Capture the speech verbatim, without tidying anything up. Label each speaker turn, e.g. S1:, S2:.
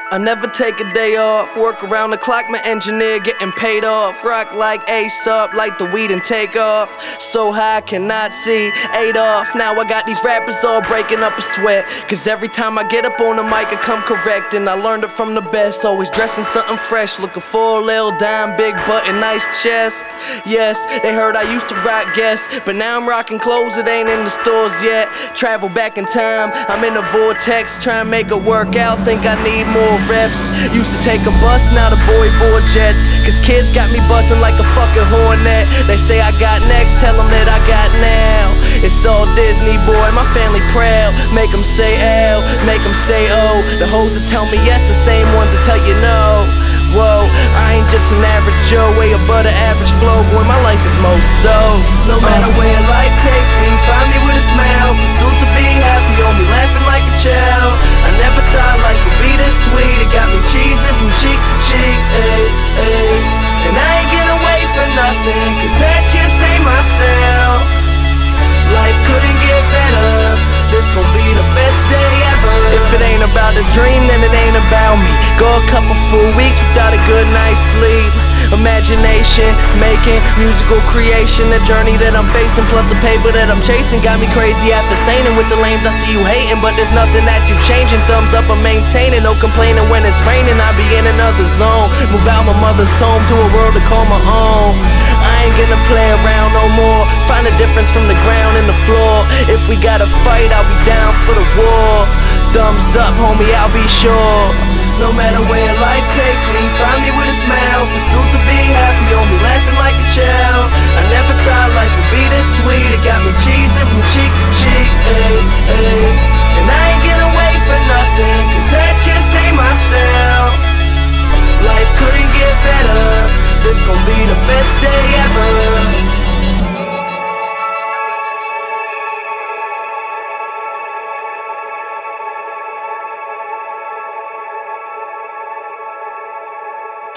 S1: I never take a day off, work around the clock, my engineer getting paid off. Rock like Aesop, light the weed and take off. So high I cannot see, eight off. Now I got these rappers all breaking up a sweat, cause every time I get up on the mic I come correct. And I learned it from the best, always dressing something fresh. Looking for a little dime, big button, nice chest. Yes, they heard I used to rock Guess, but now I'm rocking clothes that ain't in the stores yet. Travel back in time, I'm in a vortex, trying to make it work out, think I need more reps. Used to take a bus, now the boy board jets, cause kids got me bustin' like a fucking hornet. They say I got next, tell them that I got now. It's all Disney, boy, my family proud. Make them say L, make them say O. The hoes that tell me yes, the same ones that tell you no. Whoa, I ain't just an average Joe, way above the average flow. Boy, my life is most dope. No matter where life takes me, find me with a smile. Pursuit to be happy, on me laughing like a child. I never thought life would be this sweet. It got me cheesing from cheek to cheek, ay, ay. And I ain't gonna wait for nothing, cause that just ain't my style. Life couldn't get better, this gon' be the best day ever. If it ain't about the dream, then it ain't about me. Go a couple full weeks without a good night's sleep. Imagination, making musical creation. The journey that I'm facing, plus the paper that I'm chasing, got me crazy after saying with the lanes I see you hating, but there's nothing that you changing. Thumbs up, I'm maintaining, no complaining when it's raining. I be in another zone, move out my mother's home to a world to call my own. I ain't gonna play around no more, find a difference from the ground and the floor. If we gotta fight, I'll be down for the war. Thumbs up, homie, I'll be sure. No matter where life takes me, find me with a smile. Pursuit to be happy, on me laughing like a child. I never thought life would be this sweet. It got me cheesing from cheek to cheek, ay.